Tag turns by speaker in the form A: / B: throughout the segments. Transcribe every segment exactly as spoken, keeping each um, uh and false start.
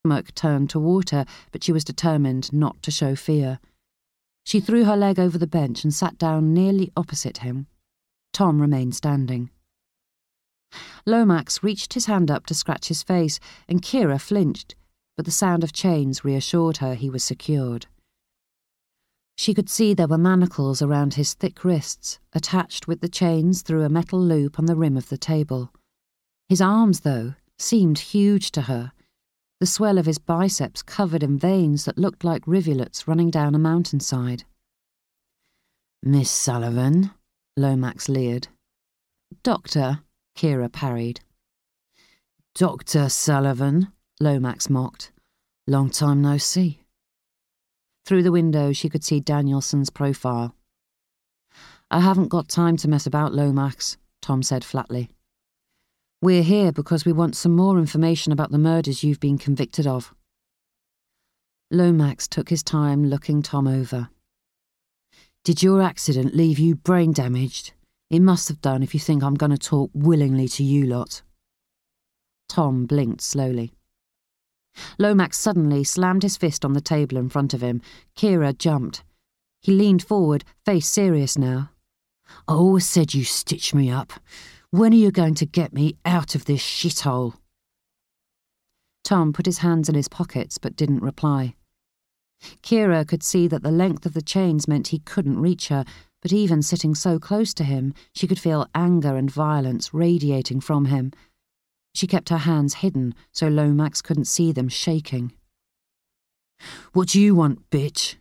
A: stomach turned toward her, but she was determined not to show fear. She threw her leg over the bench and sat down nearly opposite him. Tom remained standing. Lomax reached his hand up to scratch his face, and Kira flinched, but the sound of chains reassured her he was secured. She could see there were manacles around his thick wrists, attached with the chains through a metal loop on the rim of the table. His arms, though, seemed huge to her, the swell of his biceps covered in veins that looked like rivulets running down a mountainside. "Miss Sullivan," Lomax leered. "Doctor," Kira parried. "Doctor Sullivan," Lomax mocked. "Long time no see." Through the window she could see Danielson's profile. "I haven't got time to mess about, Lomax," Tom said flatly. "We're here because we want some more information about the murders you've been convicted of." Lomax took his time looking Tom over. "Did your accident leave you brain damaged? It must have done if you think I'm going to talk willingly to you lot." Tom blinked slowly. Lomax suddenly slammed his fist on the table in front of him. Kira jumped. He leaned forward, face serious now. "I always said you stitched me up. When are you going to get me out of this shithole?" Tom put his hands in his pockets but didn't reply. Kira could see that the length of the chains meant he couldn't reach her, but even sitting so close to him, she could feel anger and violence radiating from him. She kept her hands hidden so Lomax couldn't see them shaking. "What do you want, bitch?"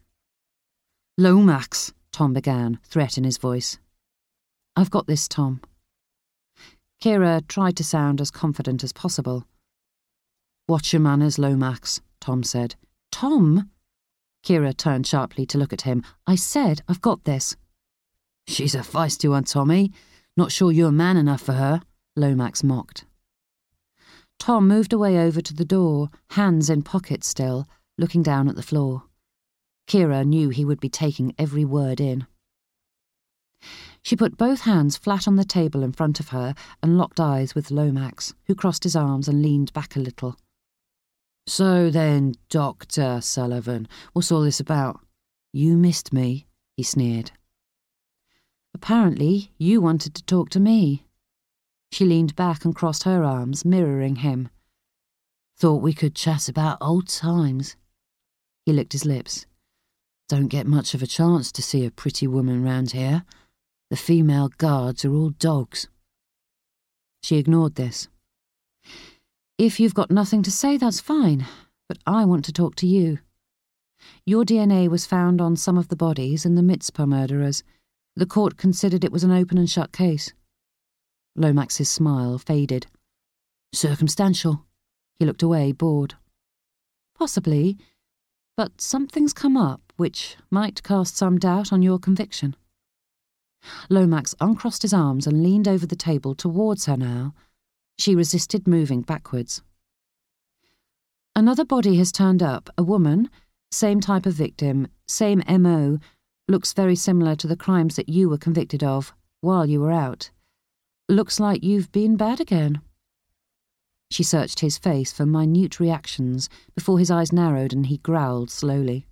A: "Lomax," Tom began, threat in his voice. "I've got this, Tom." Kira tried to sound as confident as possible. "Watch your manners, Lomax," Tom said. "Tom?" Kira turned sharply to look at him. "I said I've got this." "She's a feisty one, Tommy. Not sure you're man enough for her," Lomax mocked. Tom moved away over to the door, hands in pockets still, looking down at the floor. Kira knew he would be taking every word in. She put both hands flat on the table in front of her and locked eyes with Lomax, who crossed his arms and leaned back a little. "So then, Doctor Sullivan, what's all this about? You missed me," he sneered. "Apparently, you wanted to talk to me." She leaned back and crossed her arms, mirroring him. "Thought we could chat about old times." He licked his lips. "Don't get much of a chance to see a pretty woman round here. The female guards are all dogs." She ignored this. "If you've got nothing to say, that's fine, but I want to talk to you. Your D N A was found on some of the bodies in the Mizpah murderers. The court considered it was an open and shut case." Lomax's smile faded. "Circumstantial." He looked away, bored. "Possibly, but something's come up which might cast some doubt on your conviction." Lomax uncrossed his arms and leaned over the table towards her now. She resisted moving backwards. "Another body has turned up, a woman, same type of victim, same M O, looks very similar to the crimes that you were convicted of while you were out. Looks like you've been bad again." She searched his face for minute reactions before his eyes narrowed and he growled slowly.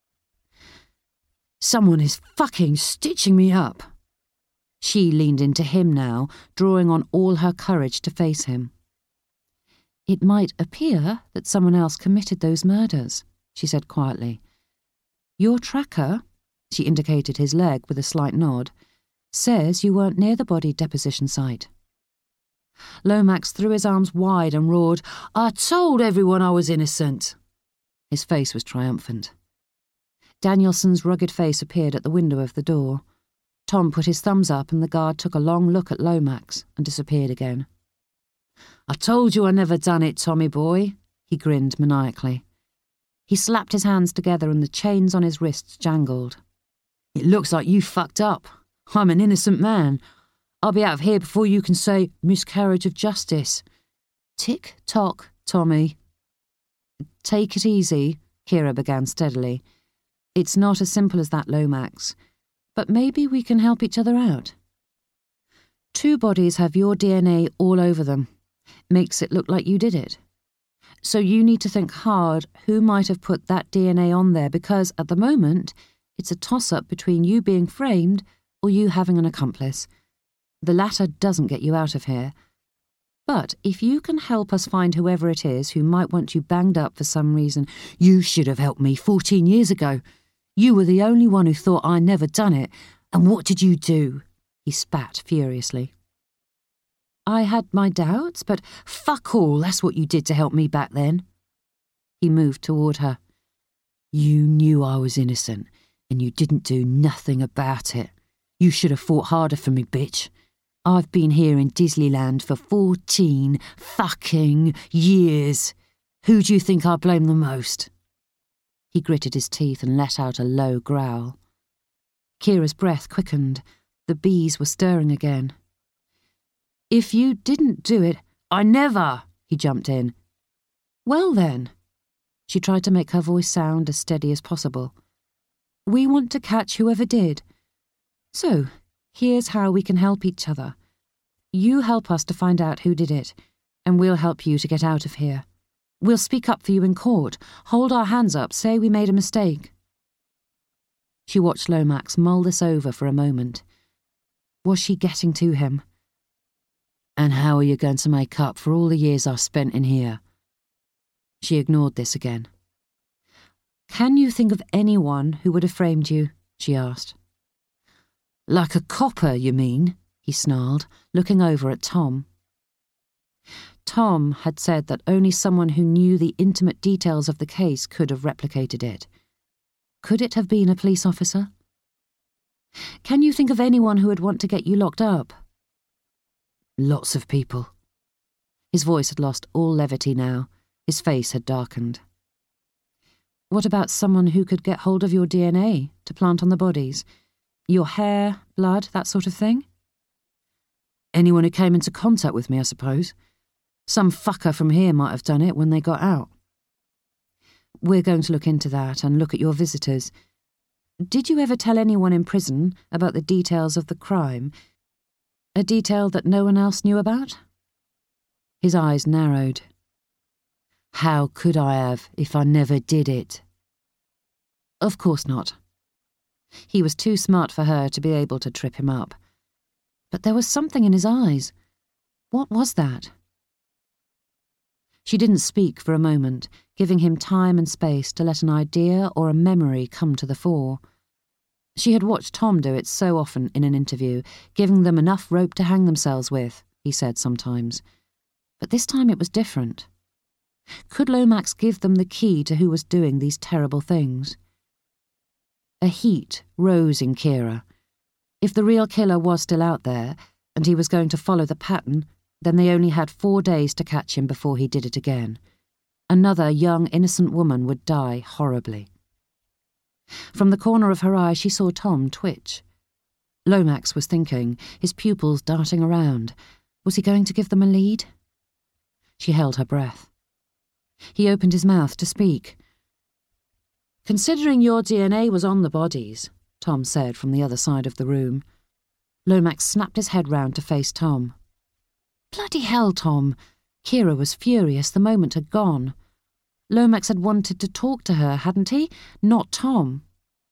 A: "Someone is fucking stitching me up." She leaned into him now, drawing on all her courage to face him. "It might appear that someone else committed those murders," she said quietly. "Your tracker," she indicated his leg with a slight nod, "says you weren't near the body deposition site." Lomax threw his arms wide and roared, "I told everyone I was innocent." His face was triumphant. Danielson's rugged face appeared at the window of the door. Tom put his thumbs up and the guard took a long look at Lomax and disappeared again. "I told you I never done it, Tommy boy," he grinned maniacally. He slapped his hands together and the chains on his wrists jangled. "It looks like you fucked up. I'm an innocent man. I'll be out of here before you can say miscarriage of justice. Tick-tock, Tommy." "Take it easy," Kira began steadily. "It's not as simple as that, Lomax. But maybe we can help each other out. Two bodies have your D N A all over them. Makes it look like you did it. So you need to think hard who might have put that D N A on there, because at the moment, it's a toss-up between you being framed or you having an accomplice. The latter doesn't get you out of here. But if you can help us find whoever it is who might want you banged up for some reason— You should have helped me fourteen years ago. You were the only one who thought I never done it. And what did you do? He spat furiously. I had my doubts, but fuck all, that's what you did to help me back then. He moved toward her. You knew I was innocent, and you didn't do nothing about it. You should have fought harder for me, bitch. I've been here in Disneyland for fourteen fucking years. Who do you think I blame the most? He gritted his teeth and let out a low growl. Kira's breath quickened. The bees were stirring again. If you didn't do it— I never! He jumped in. Well then. She tried to make her voice sound as steady as possible. We want to catch whoever did. So, here's how we can help each other. You help us to find out who did it, and we'll help you to get out of here. We'll speak up for you in court, hold our hands up, say we made a mistake. She watched Lomax mull this over for a moment. Was she getting to him? And how are you going to make up for all the years I've spent in here? She ignored this again. Can you think of anyone who would have framed you? She asked. Like a copper, you mean? He snarled, looking over at Tom. Tom had said that only someone who knew the intimate details of the case could have replicated it. Could it have been a police officer? Can you think of anyone who would want to get you locked up? Lots of people. His voice had lost all levity now. His face had darkened. What about someone who could get hold of your D N A to plant on the bodies? Your hair, blood, that sort of thing? Anyone who came into contact with me, I suppose. Some fucker from here might have done it when they got out. We're going to look into that and look at your visitors. Did you ever tell anyone in prison about the details of the crime? A detail that no one else knew about? His eyes narrowed. How could I have if I never did it? Of course not. He was too smart for her to be able to trip him up. But there was something in his eyes. What was that? She didn't speak for a moment, giving him time and space to let an idea or a memory come to the fore. She had watched Tom do it so often in an interview, giving them enough rope to hang themselves with, he said sometimes. But this time it was different. Could Lomax give them the key to who was doing these terrible things? A heat rose in Kira. If the real killer was still out there, and he was going to follow the pattern, then they only had four days to catch him before he did it again. Another young, innocent woman would die horribly. From the corner of her eye, she saw Tom twitch. Lomax was thinking, his pupils darting around. Was he going to give them a lead? She held her breath. He opened his mouth to speak. Considering your D N A was on the bodies, Tom said from the other side of the room. Lomax snapped his head round to face Tom. Bloody hell, Tom! Kira was furious. The moment had gone. Lomax had wanted to talk to her, hadn't he? Not Tom.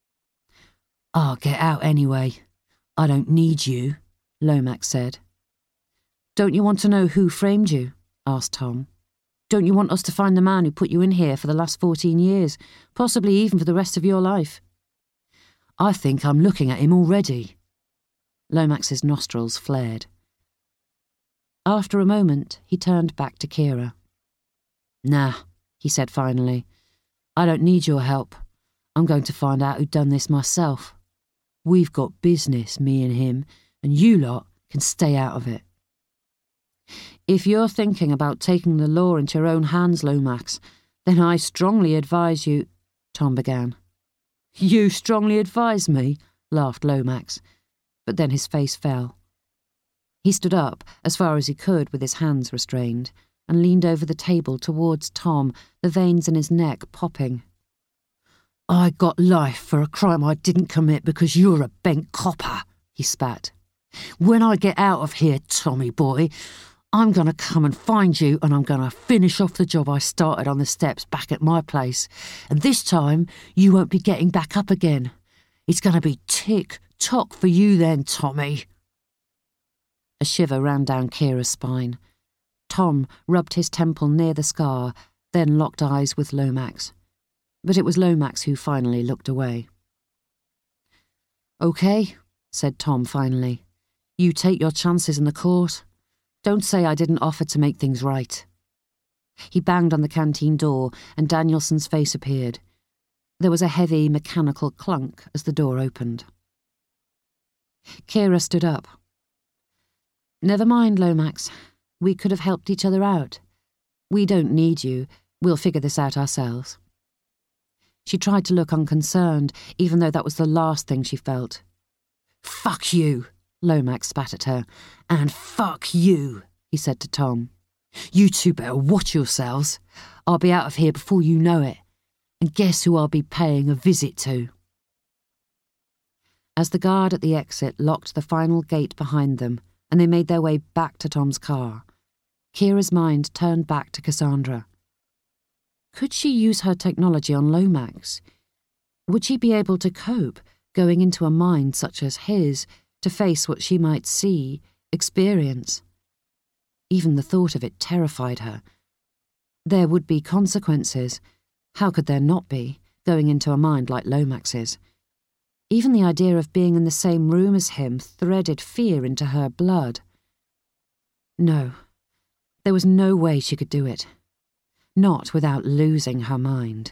A: I'll get out anyway. I don't need you, Lomax said. Don't you want to know who framed you? Asked Tom. Don't you want us to find the man who put you in here for the last fourteen years, possibly even for the rest of your life? I think I'm looking at him already. Lomax's nostrils flared. After a moment, he turned back to Kira. Nah, he said finally. I don't need your help. I'm going to find out who done this myself. We've got business, me and him, and you lot can stay out of it. If you're thinking about taking the law into your own hands, Lomax, then I strongly advise you— Tom began. You strongly advise me? Laughed Lomax, but then his face fell. He stood up, as far as he could with his hands restrained, and leaned over the table towards Tom, the veins in his neck popping. I got life for a crime I didn't commit because you're a bent copper, he spat. When I get out of here, Tommy boy, I'm going to come and find you, and I'm going to finish off the job I started on the steps back at my place. And this time, you won't be getting back up again. It's going to be tick-tock for you then, Tommy." A shiver ran down Kira's spine. Tom rubbed his temple near the scar, then locked eyes with Lomax. But it was Lomax who finally looked away. "OK," said Tom finally. "You take your chances in the court. Don't say I didn't offer to make things right." He banged on the canteen door, and Danielson's face appeared. There was a heavy, mechanical clunk as the door opened. Kira stood up. "Never mind, Lomax. We could have helped each other out. We don't need you. We'll figure this out ourselves." She tried to look unconcerned, even though that was the last thing she felt. "Fuck you," Lomax spat at her. "And fuck you," he said to Tom. "You two better watch yourselves. I'll be out of here before you know it. And guess who I'll be paying a visit to?" As the guard at the exit locked the final gate behind them and they made their way back to Tom's car, Kira's mind turned back to Cassandra. Could she use her technology on Lomax? Would she be able to cope, going into a mind such as his, to face what she might see, experience? Even the thought of it terrified her. There would be consequences. How could there not be, going into a mind like Lomax's? Even the idea of being in the same room as him threaded fear into her blood. No, there was no way she could do it. Not without losing her mind.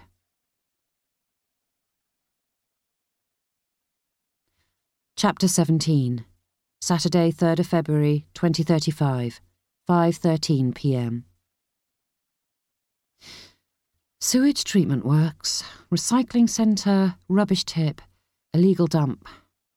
A: Chapter seventeen. Saturday, third of February, twenty thirty-five, five thirteen p m Sewage treatment works, recycling centre, rubbish tip, illegal dump.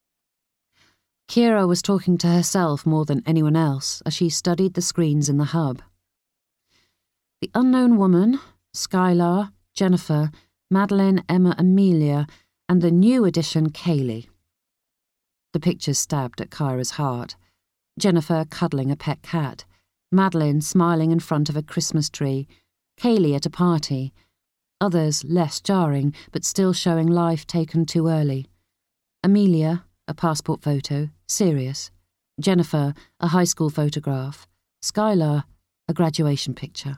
A: Kira was talking to herself more than anyone else as she studied the screens in the hub. The unknown woman, Skylar, Jennifer, Madeline, Emma, Amelia, and the new addition, Kaylee. The pictures stabbed at Kyra's heart. Jennifer cuddling a pet cat, Madeline smiling in front of a Christmas tree, Kaylee at a party, others less jarring but still showing life taken too early. Amelia, a passport photo, serious. Jennifer, a high school photograph. Skylar, a graduation picture.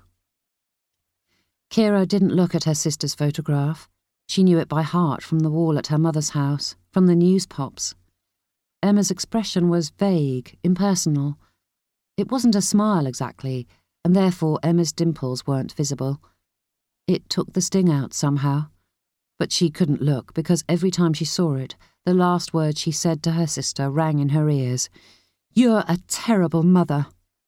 A: Kira didn't look at her sister's photograph. She knew it by heart from the wall at her mother's house, from the news pops. Emma's expression was vague, impersonal. It wasn't a smile exactly, and therefore Emma's dimples weren't visible. It took the sting out somehow. But she couldn't look because every time she saw it, the last word she said to her sister rang in her ears. "You're a terrible mother."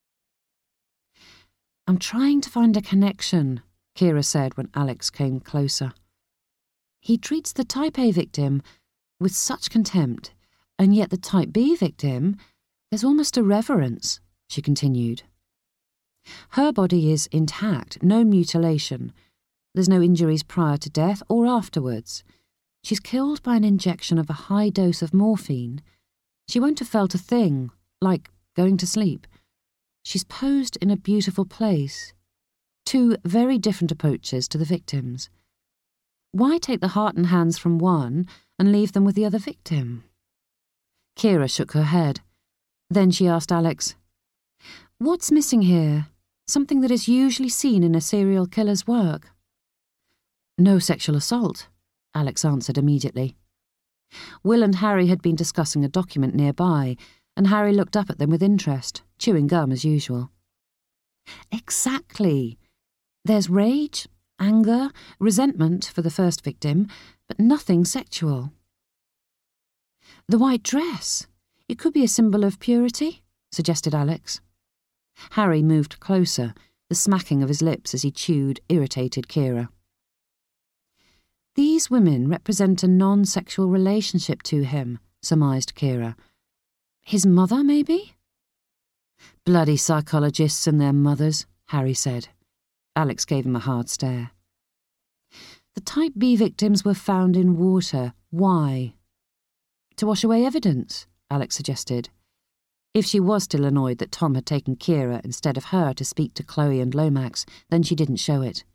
A: "I'm trying to find a connection," Kira said when Alex came closer. "He treats the Type A victim with such contempt, and yet the Type B victim, there's almost a reverence," she continued. "Her body is intact, no mutilation. There's no injuries prior to death or afterwards. She's killed by an injection of a high dose of morphine. She won't have felt a thing, like going to sleep. She's posed in a beautiful place. Two very different approaches to the victims. Why take the heart and hands from one and leave them with the other victim?" Kira shook her head. Then she asked Alex, "What's missing here? Something that is usually seen in a serial killer's work?" "No sexual assault," Alex answered immediately. Will and Harry had been discussing a document nearby, and Harry looked up at them with interest, chewing gum as usual. "Exactly. There's rage, anger, resentment for the first victim, but nothing sexual." "The white dress. It could be a symbol of purity," suggested Alex. Harry moved closer, the smacking of his lips as he chewed irritated Kira. "These women represent a non-sexual relationship to him," surmised Kira. "His mother, maybe?" "Bloody psychologists and their mothers," Harry said. Alex gave him a hard stare. "The Type B victims were found in water. Why?" "To wash away evidence," Alex suggested. If she was still annoyed that Tom had taken Kira instead of her to speak to Chloe and Lomax, then she didn't show it.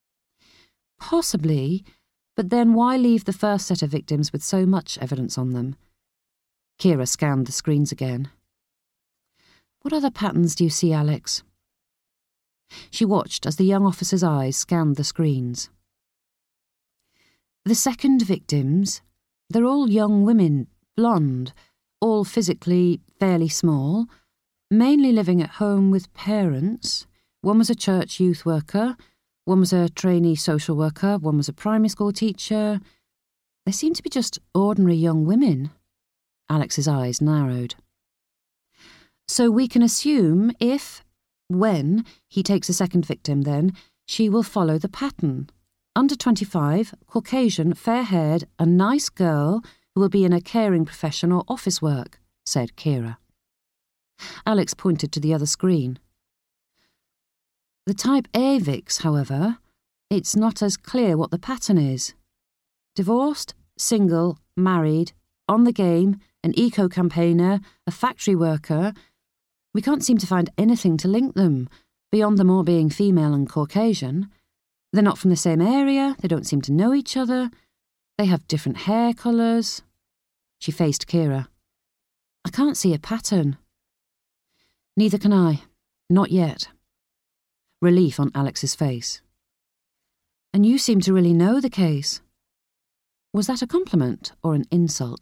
A: Possibly, but then why leave the first set of victims with so much evidence on them? Kira scanned the screens again. What other patterns do you see, Alex? She watched as the young officer's eyes scanned the screens. The second victims, they're all young women, blonde, all physically fairly small, mainly living at home with parents. One was a church youth worker, one was a trainee social worker, one was a primary school teacher. They seem to be just ordinary young women. Alex's eyes narrowed. So we can assume if, when, he takes a second victim then, she will follow the pattern. Under twenty-five, Caucasian, fair-haired, a nice girl who will be in a caring profession or office work, said Kira. Alex pointed to the other screen. The type A Vix, however, it's not as clear what the pattern is. Divorced, single, married, on the game, an eco-campaigner, a factory worker. We can't seem to find anything to link them, beyond them all being female and Caucasian. They're not from the same area, they don't seem to know each other, they have different hair colours. She faced Kira. I can't see a pattern. Neither can I. Not yet. Relief on Alex's face. And you seem to really know the case. Was that a compliment or an insult?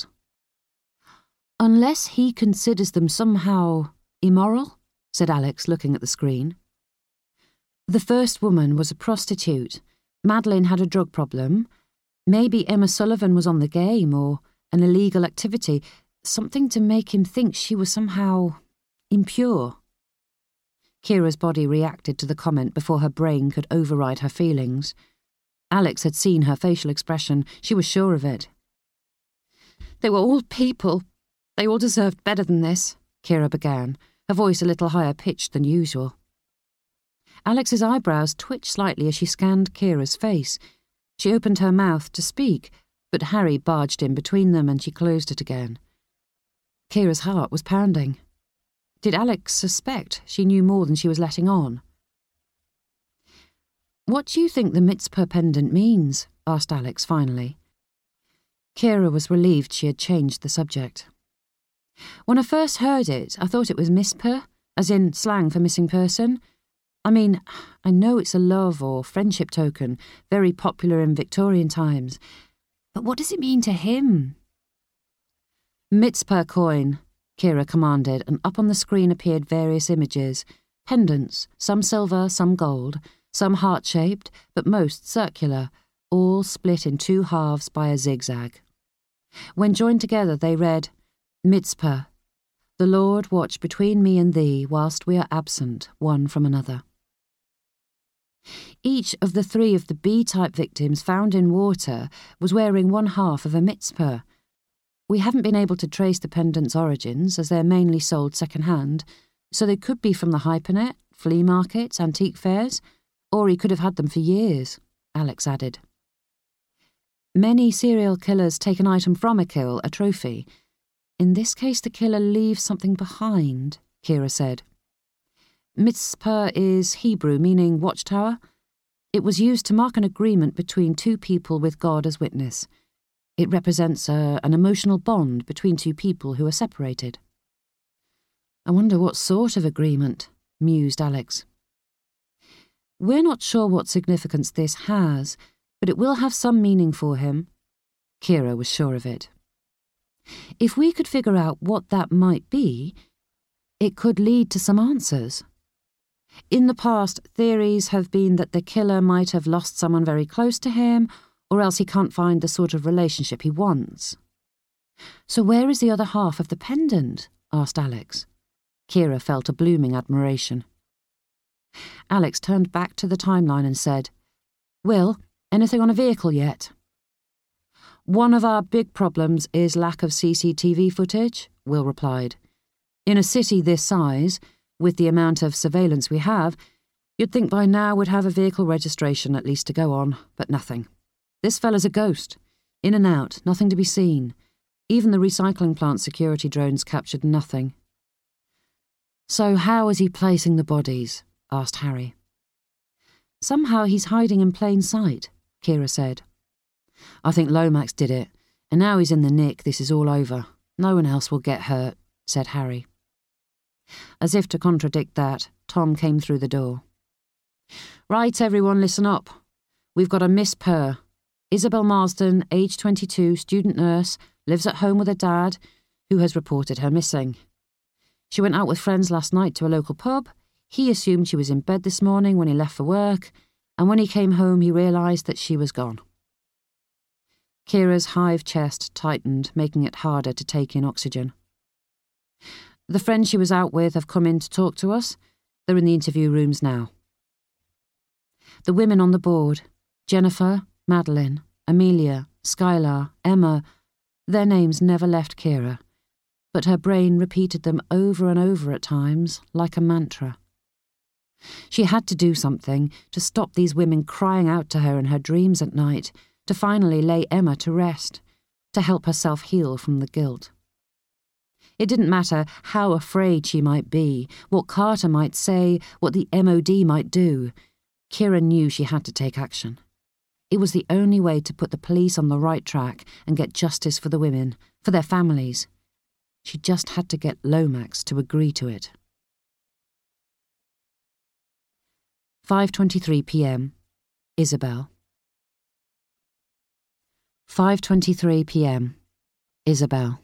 A: Unless he considers them somehow immoral, said Alex, looking at the screen. The first woman was a prostitute. Madeline had a drug problem. Maybe Emma Sullivan was on the game or an illegal activity, something to make him think she was somehow impure. Kira's body reacted to the comment before her brain could override her feelings. Alex had seen her facial expression. She was sure of it. They were all people. They all deserved better than this, Kira began, her voice a little higher pitched than usual. Alex's eyebrows twitched slightly as she scanned Kira's face. She opened her mouth to speak, but Harry barged in between them and she closed it again. Kira's heart was pounding. Did Alex suspect she knew more than she was letting on? What do you think the Mitzpah pendant means? Asked Alex finally. Kira was relieved she had changed the subject. When I first heard it, I thought it was Mispah, as in slang for missing person. I mean, I know it's a love or friendship token, very popular in Victorian times. But what does it mean to him? Mitzpah coin, Kira commanded, and up on the screen appeared various images, pendants, some silver, some gold, some heart-shaped, but most circular, all split in two halves by a zigzag. When joined together they read, Mitzpah, the Lord watch between me and thee whilst we are absent one from another. Each of the three of the B-type victims found in water was wearing one half of a mitzpah. We haven't been able to trace the pendant's origins, as they're mainly sold second-hand, so they could be from the hypernet, flea markets, antique fairs, or he could have had them for years, Alex added. Many serial killers take an item from a kill, a trophy. In this case, the killer leaves something behind, Kira said. Mitzpah is Hebrew, meaning watchtower. It was used to mark an agreement between two people with God as witness. It represents a, an emotional bond between two people who are separated. I wonder what sort of agreement, mused Alex. We're not sure what significance this has, but it will have some meaning for him. Kira was sure of it. If we could figure out what that might be, it could lead to some answers. In the past, theories have been that the killer might have lost someone very close to him, or else he can't find the sort of relationship he wants. So where is the other half of the pendant? Asked Alex. Kira felt a blooming admiration. Alex turned back to the timeline and said, Will, anything on a vehicle yet? One of our big problems is lack of C C T V footage, Will replied. In a city this size, with the amount of surveillance we have, you'd think by now we'd have a vehicle registration at least to go on, but nothing. This fella's a ghost. In and out, nothing to be seen. Even the recycling plant security drones captured nothing. So how is he placing the bodies? Asked Harry. Somehow he's hiding in plain sight, Kira said. I think Lomax did it, and now he's in the nick, this is all over. No one else will get hurt, said Harry. As if to contradict that, Tom came through the door. Right, everyone, listen up. We've got a Miss Purr. Isabel Marsden, age twenty-two, student nurse, lives at home with her dad, who has reported her missing. She went out with friends last night to a local pub. He assumed she was in bed this morning when he left for work, and when he came home he realised that she was gone. Kira's hive chest tightened, making it harder to take in oxygen. The friends she was out with have come in to talk to us. They're in the interview rooms now. The women on the board, Jennifer, Madeline, Amelia, Skylar, Emma, their names never left Kira, but her brain repeated them over and over at times, like a mantra. She had to do something to stop these women crying out to her in her dreams at night, to finally lay Emma to rest, to help herself heal from the guilt. It didn't matter how afraid she might be, what Carter might say, what the M O D might do. Kira knew she had to take action. It was the only way to put the police on the right track and get justice for the women, for their families. She just had to get Lomax to agree to it. five twenty-three p m Isabel. five twenty-three p m Isabel.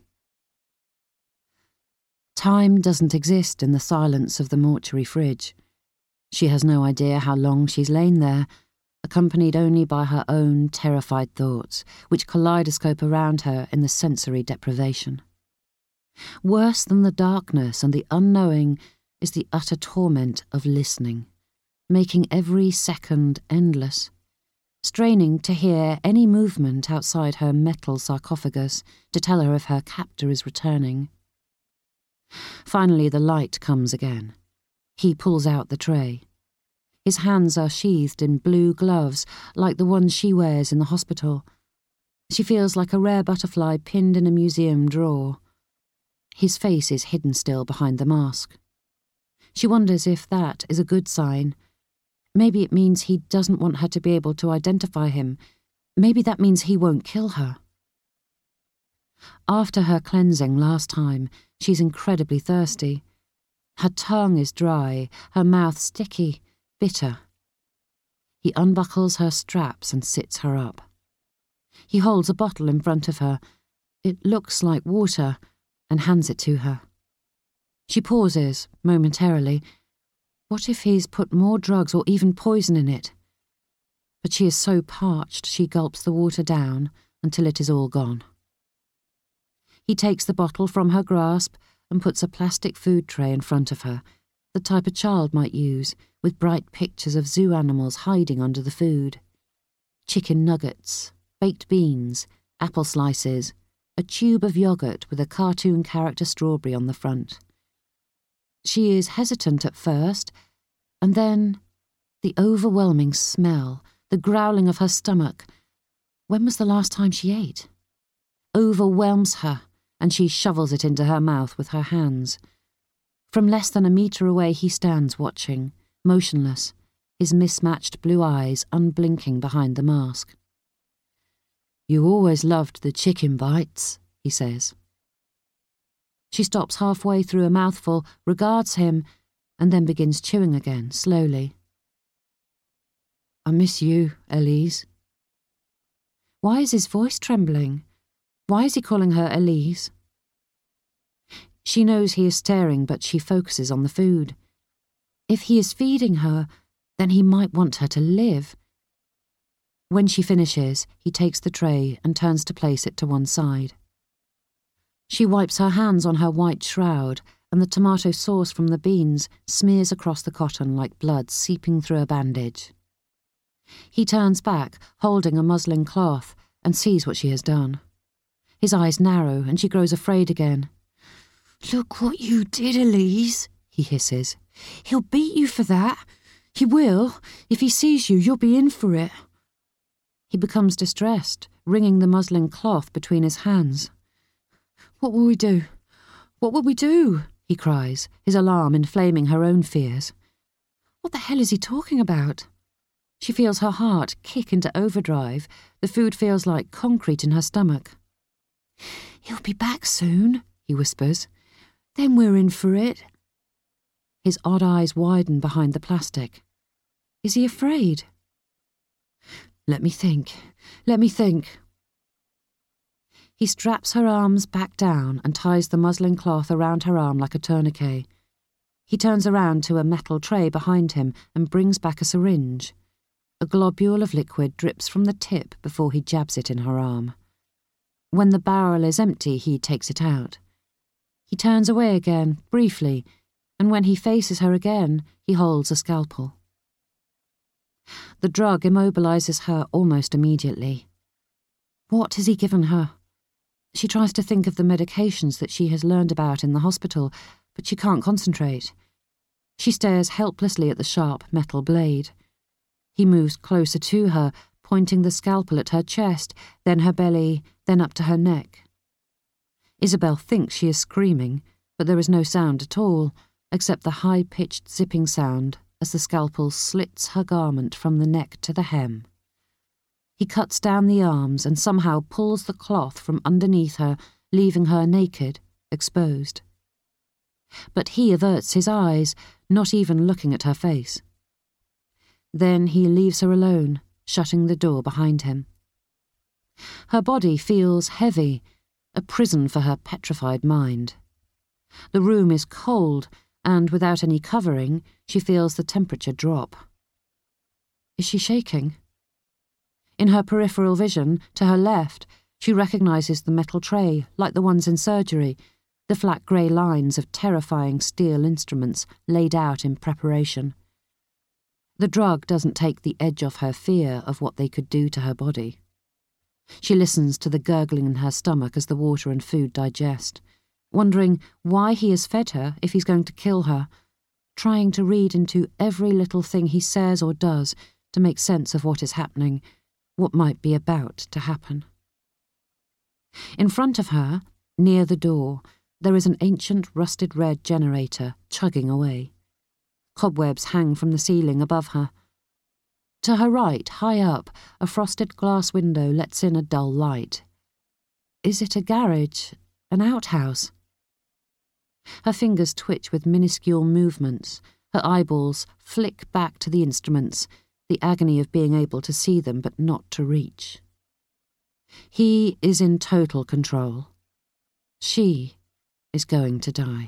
A: Time doesn't exist in the silence of the mortuary fridge. She has no idea how long she's lain there, accompanied only by her own terrified thoughts, which kaleidoscope around her in the sensory deprivation. Worse than the darkness and the unknowing is the utter torment of listening, making every second endless, straining to hear any movement outside her metal sarcophagus to tell her if her captor is returning. Finally the light comes again. He pulls out the tray. His hands are sheathed in blue gloves, like the ones she wears in the hospital. She feels like a rare butterfly pinned in a museum drawer. His face is hidden still behind the mask. She wonders if that is a good sign. Maybe it means he doesn't want her to be able to identify him. Maybe that means he won't kill her. After her cleansing last time, she's incredibly thirsty. Her tongue is dry, her mouth sticky, bitter. He unbuckles her straps and sits her up. He holds a bottle in front of her. It looks like water, and hands it to her. She pauses, momentarily. What if he's put more drugs or even poison in it? But she is so parched she gulps the water down until it is all gone. He takes the bottle from her grasp and puts a plastic food tray in front of her, the type a child might use, with bright pictures of zoo animals hiding under the food. Chicken nuggets, baked beans, apple slices, a tube of yogurt with a cartoon character strawberry on the front. She is hesitant at first, and then the overwhelming smell, the growling of her stomach. When was the last time she ate? Overwhelms her, and she shovels it into her mouth with her hands. From less than a metre away he stands watching, motionless, his mismatched blue eyes unblinking behind the mask. You always loved the chicken bites, he says. She stops halfway through a mouthful, regards him, and then begins chewing again, slowly. I miss you, Elise. Why is his voice trembling? Why is he calling her Elise? She knows he is staring, but she focuses on the food. If he is feeding her, then he might want her to live. When she finishes, he takes the tray and turns to place it to one side. She wipes her hands on her white shroud, and the tomato sauce from the beans smears across the cotton like blood seeping through a bandage. He turns back, holding a muslin cloth, and sees what she has done. His eyes narrow, and she grows afraid again. Look what you did, Elise, he hisses. He'll beat you for that. He will. If he sees you, you'll be in for it. He becomes distressed, wringing the muslin cloth between his hands. What will we do? What will we do? He he cries, his alarm inflaming her own fears. What the hell is he talking about? She feels her heart kick into overdrive. The food feels like concrete in her stomach. He'll be back soon, he whispers. Then we're in for it. His odd eyes widen behind the plastic. Is he afraid? Let me think. Let me think. He straps her arms back down and ties the muslin cloth around her arm like a tourniquet. He turns around to a metal tray behind him and brings back a syringe. A globule of liquid drips from the tip before he jabs it in her arm. When the barrel is empty, he takes it out. He turns away again, briefly, and when he faces her again, he holds a scalpel. The drug immobilizes her almost immediately. What has he given her? She tries to think of the medications that she has learned about in the hospital, but she can't concentrate. She stares helplessly at the sharp metal blade. He moves closer to her, pointing the scalpel at her chest, then her belly, then up to her neck. Isabel thinks she is screaming, but there is no sound at all, except the high-pitched zipping sound as the scalpel slits her garment from the neck to the hem. He cuts down the arms and somehow pulls the cloth from underneath her, leaving her naked, exposed. But he averts his eyes, not even looking at her face. Then he leaves her alone, shutting the door behind him. Her body feels heavy, a prison for her petrified mind. The room is cold, and without any covering, she feels the temperature drop. Is she shaking? In her peripheral vision, to her left, she recognises the metal tray, like the ones in surgery, the flat grey lines of terrifying steel instruments laid out in preparation. The drug doesn't take the edge off her fear of what they could do to her body. She listens to the gurgling in her stomach as the water and food digest, wondering why he has fed her if he's going to kill her, trying to read into every little thing he says or does to make sense of what is happening, what might be about to happen. In front of her, near the door, there is an ancient rusted red generator chugging away. Cobwebs hang from the ceiling above her. To her right, high up, a frosted glass window lets in a dull light. Is it a garage, an outhouse? Her fingers twitch with minuscule movements. Her eyeballs flick back to the instruments, the agony of being able to see them but not to reach. He is in total control. She is going to die.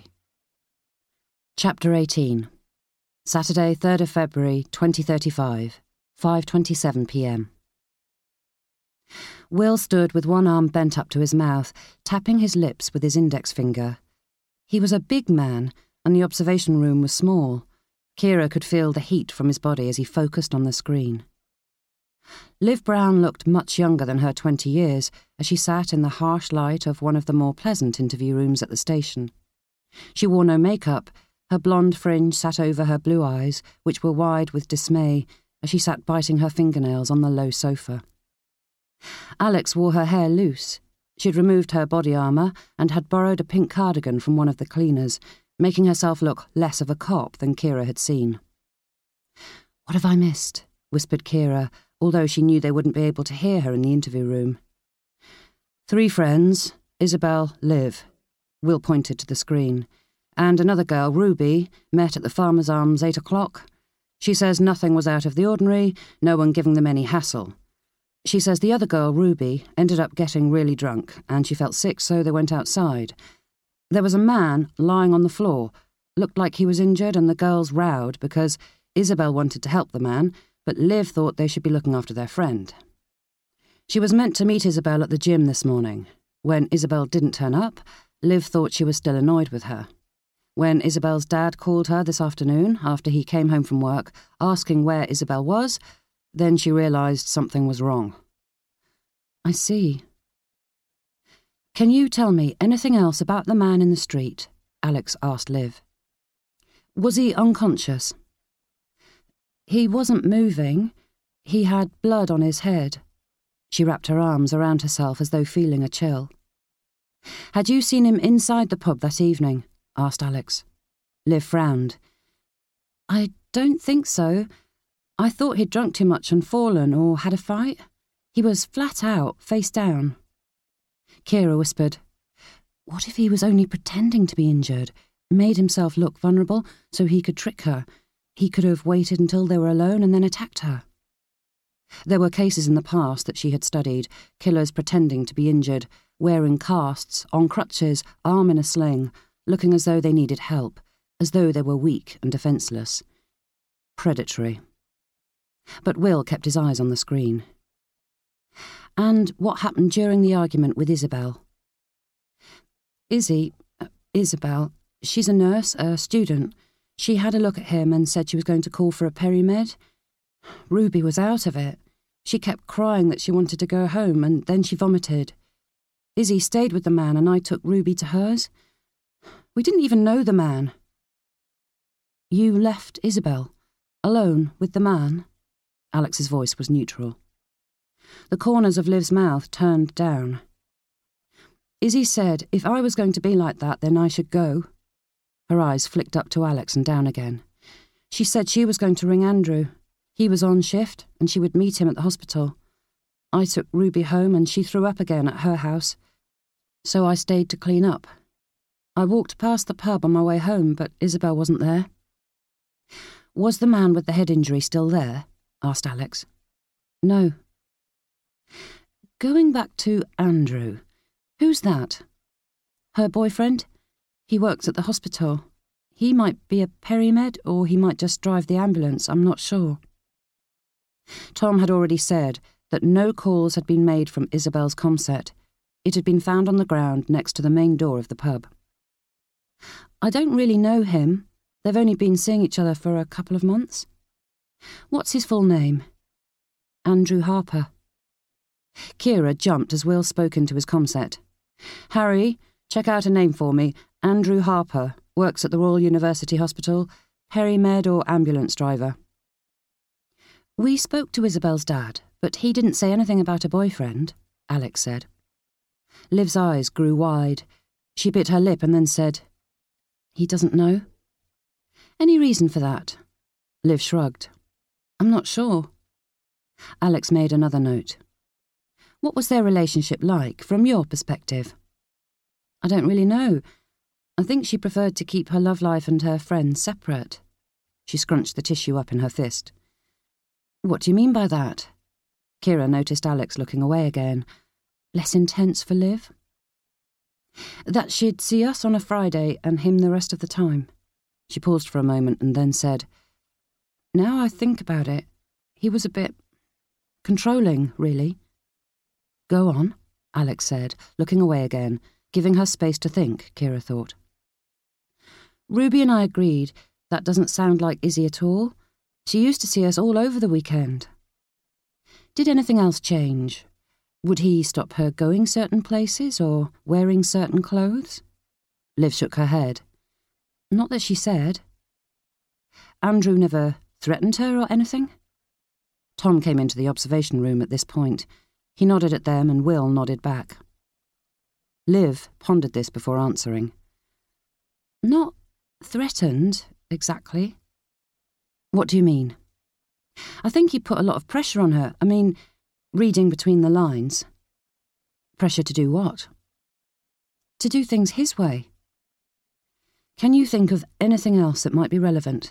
A: Chapter eighteen. Saturday, third of February, twenty thirty-five, five twenty-seven p m Will stood with one arm bent up to his mouth, tapping his lips with his index finger. He was a big man, and the observation room was small. Kira could feel the heat from his body as he focused on the screen. Liv Brown looked much younger than her twenty years as she sat in the harsh light of one of the more pleasant interview rooms at the station. She wore no makeup. Her blonde fringe sat over her blue eyes, which were wide with dismay, as she sat biting her fingernails on the low sofa. Alex wore her hair loose. She'd removed her body armour and had borrowed a pink cardigan from one of the cleaners, making herself look less of a cop than Kira had seen. "What have I missed?" whispered Kira, although she knew they wouldn't be able to hear her in the interview room. "Three friends, Isabel, Liv," Will pointed to the screen, "and another girl, Ruby, met at the Farmer's Arms eight o'clock. She says nothing was out of the ordinary, no one giving them any hassle. She says the other girl, Ruby, ended up getting really drunk, and she felt sick, so they went outside. There was a man lying on the floor, looked like he was injured, and the girls rowed because Isabel wanted to help the man, but Liv thought they should be looking after their friend. She was meant to meet Isabel at the gym this morning. When Isabel didn't turn up, Liv thought she was still annoyed with her. When Isabel's dad called her this afternoon, after he came home from work, asking where Isabel was, then she realised something was wrong." "I see." "Can you tell me anything else about the man in the street?" Alex asked Liv. "Was he unconscious?" "He wasn't moving. He had blood on his head." She wrapped her arms around herself as though feeling a chill. "Had you seen him inside the pub that evening?" asked Alex. Liv frowned. I don't think so. I thought he'd drunk too much and fallen or had a fight. He was flat out, face down. Kira whispered, What if he was only pretending to be injured, made himself look vulnerable so he could trick her? He could have waited until they were alone and then attacked her. There were cases in the past that she had studied, killers pretending to be injured, wearing casts, on crutches, arm in a sling, looking as though they needed help, as though they were weak and defenceless. Predatory. But Will kept his eyes on the screen. And what happened during the argument with Isabel? Izzy, uh, Isabel, she's a nurse, a student. She had a look at him and said she was going to call for a peri-med. Ruby was out of it. She kept crying that she wanted to go home, and then she vomited. Izzy stayed with the man and I took Ruby to hers. We didn't even know the man. You left Isabel, alone with the man? Alex's voice was neutral. The corners of Liv's mouth turned down. Izzy said if I was going to be like that, then I should go. Her eyes flicked up to Alex and down again. She said she was going to ring Andrew. He was on shift, and she would meet him at the hospital. I took Ruby home, and she threw up again at her house. So I stayed to clean up. I walked past the pub on my way home, but Isabel wasn't there. Was the man with the head injury still there? Asked Alex. No. Going back to Andrew, who's that? Her boyfriend? He works at the hospital. He might be a peri-med, or he might just drive the ambulance, I'm not sure. Tom had already said that no calls had been made from Isabel's comset. It had been found on the ground next to the main door of the pub. I don't really know him. They've only been seeing each other for a couple of months. What's his full name? Andrew Harper. Kira jumped as Will spoke into his comset. Harry, check out a name for me. Andrew Harper, works at the Royal University Hospital, peri-med or ambulance driver. We spoke to Isabel's dad, but he didn't say anything about a boyfriend, Alex said. Liv's eyes grew wide. She bit her lip and then said, He doesn't know? Any reason for that? Liv shrugged. I'm not sure. Alex made another note. What was their relationship like, from your perspective? I don't really know. I think she preferred to keep her love life and her friends separate. She scrunched the tissue up in her fist. What do you mean by that? Kira noticed Alex looking away again. Less intense for Liv? That she'd see us on a Friday and him the rest of the time. She paused for a moment and then said, Now I think about it, he was a bit controlling, really. Go on, Alex said, looking away again, giving her space to think, Kira thought. Ruby and I agreed that doesn't sound like Izzy at all. She used to see us all over the weekend. Did anything else change? Would he stop her going certain places or wearing certain clothes? Liv shook her head. Not that she said. Andrew never threatened her or anything? Tom came into the observation room at this point. He nodded at them and Will nodded back. Liv pondered this before answering. Not threatened, exactly. What do you mean? I think he put a lot of pressure on her. I mean, reading between the lines. Pressure to do what? To do things his way. Can you think of anything else that might be relevant?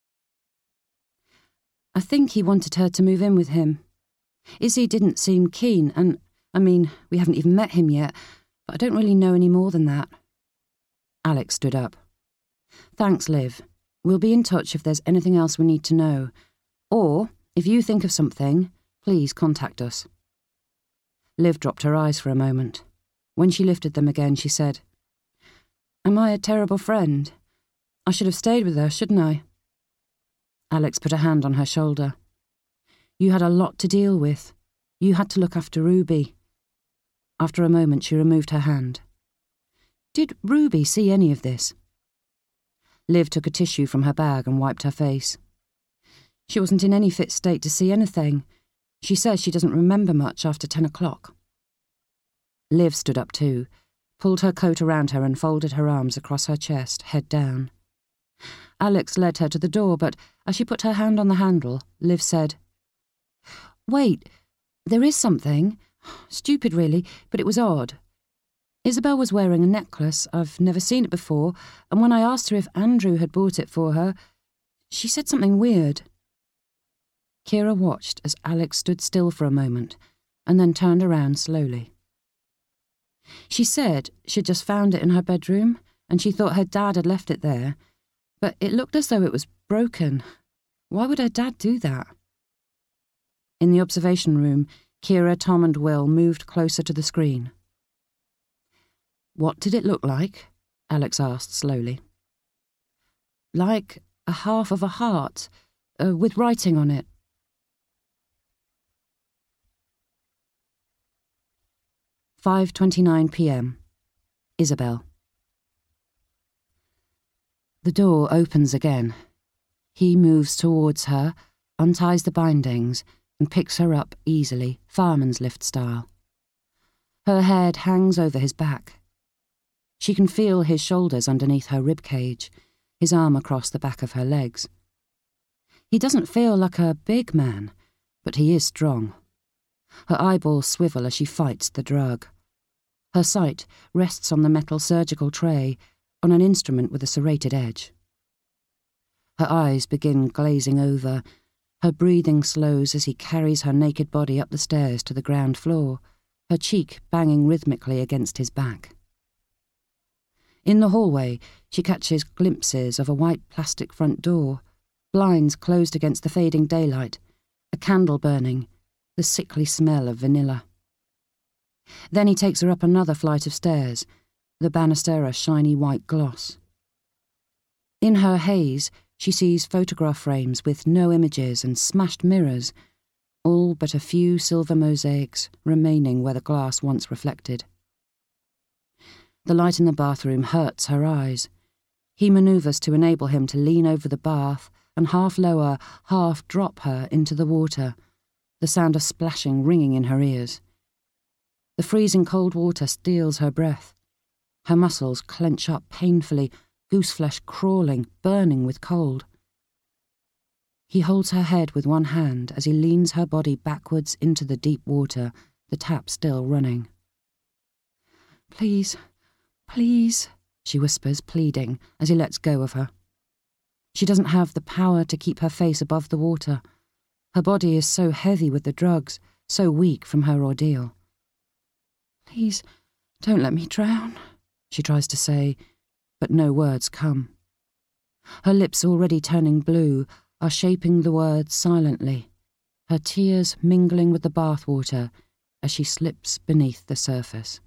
A: I think he wanted her to move in with him. Izzy didn't seem keen, and, I mean, we haven't even met him yet, but I don't really know any more than that. Alex stood up. Thanks, Liv. We'll be in touch if there's anything else we need to know. Or, if you think of something, please contact us. Liv dropped her eyes for a moment. When she lifted them again, she said, Am I a terrible friend? I should have stayed with her, shouldn't I? Alex put a hand on her shoulder. You had a lot to deal with. You had to look after Ruby. After a moment, she removed her hand. Did Ruby see any of this? Liv took a tissue from her bag and wiped her face. She wasn't in any fit state to see anything. She says she doesn't remember much after ten o'clock. Liv stood up too. pulled her coat around her and folded her arms across her chest, head down. Alex led her to the door, but as she put her hand on the handle, Liv said, "Wait, there is something. Stupid, really, but it was odd. Isabel was wearing a necklace. I've never seen it before, and when I asked her if Andrew had bought it for her, she said something weird." Kira watched as Alex stood still for a moment and then turned around slowly. She said she'd just found it in her bedroom and she thought her dad had left it there, but it looked as though it was broken. Why would her dad do that? In the observation room, Kira, Tom and Will moved closer to the screen. "What did it look like?" Alex asked slowly. "Like a half of a heart, uh, with writing on it." five twenty-nine p m. Isabel. The door opens again. He moves towards her, unties the bindings, and picks her up easily, fireman's lift style. Her head hangs over his back. She can feel his shoulders underneath her rib cage, his arm across the back of her legs. He doesn't feel like a big man, but he is strong. Her eyeballs swivel as she fights the drug. Her sight rests on the metal surgical tray, on an instrument with a serrated edge. Her eyes begin glazing over. Her breathing slows as he carries her naked body up the stairs to the ground floor, her cheek banging rhythmically against his back. In the hallway, she catches glimpses of a white plastic front door, blinds closed against the fading daylight, a candle burning, the sickly smell of vanilla. Then he takes her up another flight of stairs, the banister a shiny white gloss. In her haze, she sees photograph frames with no images and smashed mirrors, all but a few silver mosaics remaining where the glass once reflected. The light in the bathroom hurts her eyes. He manoeuvres to enable him to lean over the bath and half lower, half drop her into the water, the sound of splashing ringing in her ears. The freezing cold water steals her breath. Her muscles clench up painfully, gooseflesh crawling, burning with cold. He holds her head with one hand as he leans her body backwards into the deep water, the tap still running. "Please, please," she whispers, pleading, as he lets go of her. She doesn't have the power to keep her face above the water. Her body is so heavy with the drugs, so weak from her ordeal. "Please, don't let me drown," she tries to say, but no words come. Her lips, already turning blue, are shaping the words silently, her tears mingling with the bathwater as she slips beneath the surface.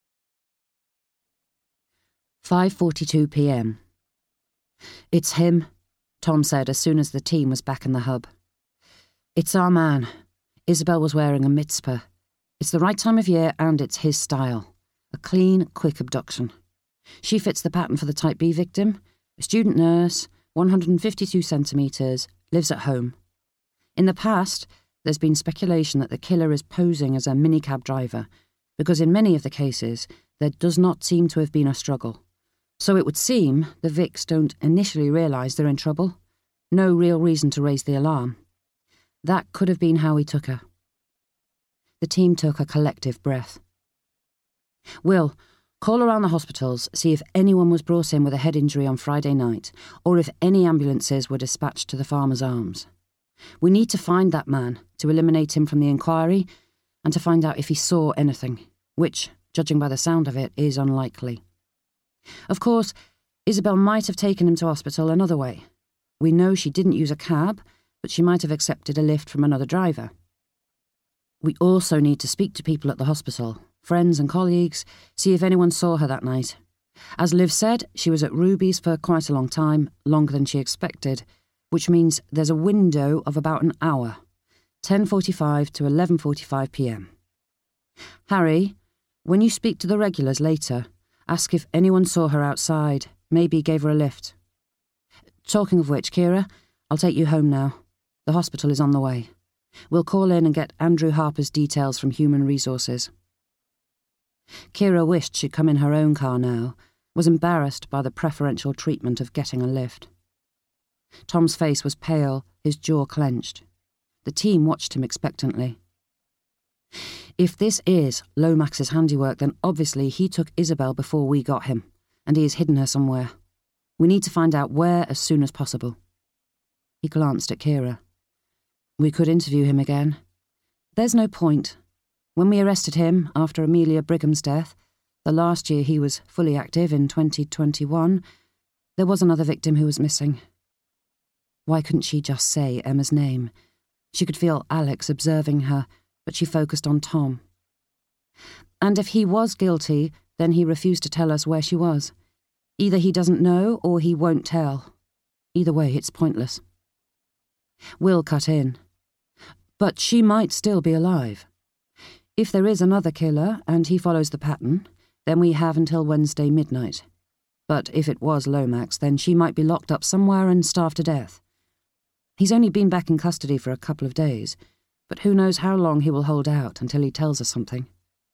A: five forty-two p m. "It's him," Tom said as soon as the team was back in the hub. "It's our man. Isabel was wearing a mitzvah. It's the right time of year and it's his style. A clean, quick abduction. She fits the pattern for the Type B victim. A student nurse, one hundred fifty-two centimetres, lives at home. In the past, there's been speculation that the killer is posing as a minicab driver, because in many of the cases, there does not seem to have been a struggle. So it would seem the Vics don't initially realise they're in trouble. No real reason to raise the alarm. That could have been how he took her." The team took a collective breath. "Will, call around the hospitals, see if anyone was brought in with a head injury on Friday night, or if any ambulances were dispatched to the Farmer's Arms. We need to find that man, to eliminate him from the inquiry, and to find out if he saw anything, which, judging by the sound of it, is unlikely. Of course, Isabel might have taken him to hospital another way. We know she didn't use a cab, but she might have accepted a lift from another driver. We also need to speak to people at the hospital, friends and colleagues, see if anyone saw her that night. As Liv said, she was at Ruby's for quite a long time, longer than she expected, which means there's a window of about an hour, ten forty-five to eleven forty-five p m. Harry, when you speak to the regulars later, ask if anyone saw her outside, maybe gave her a lift. Talking of which, Kira, I'll take you home now. The hospital is on the way. We'll call in and get Andrew Harper's details from Human Resources." Kira wished she'd come in her own car now, was embarrassed by the preferential treatment of getting a lift. Tom's face was pale, his jaw clenched. The team watched him expectantly. If this is Lomax's handiwork, then obviously he took Isabel before we got him, and he has hidden her somewhere. We need to find out where as soon as possible. He glanced at Kira. We could interview him again. There's no point. When we arrested him after Amelia Brigham's death, the last year he was fully active in twenty twenty-one, there was another victim who was missing. Why couldn't she just say Emma's name? She could feel Alex observing her, but she focused on Tom. And if he was guilty, then he refused to tell us where she was. Either he doesn't know or he won't tell. Either way, it's pointless. Will cut in. But she might still be alive. If there is another killer and he follows the pattern, then we have until Wednesday midnight. But if it was Lomax, then she might be locked up somewhere and starved to death. He's only been back in custody for a couple of days, but who knows how long he will hold out until he tells us something.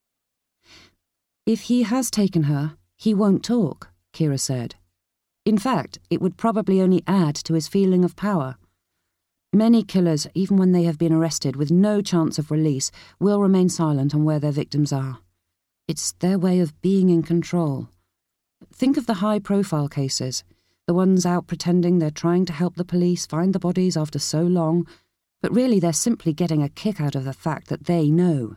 A: If he has taken her, he won't talk, Kira said. In fact, it would probably only add to his feeling of power. Many killers, even when they have been arrested with no chance of release, will remain silent on where their victims are. It's their way of being in control. Think of the high-profile cases, the ones out pretending they're trying to help the police find the bodies after so long, but really they're simply getting a kick out of the fact that they know.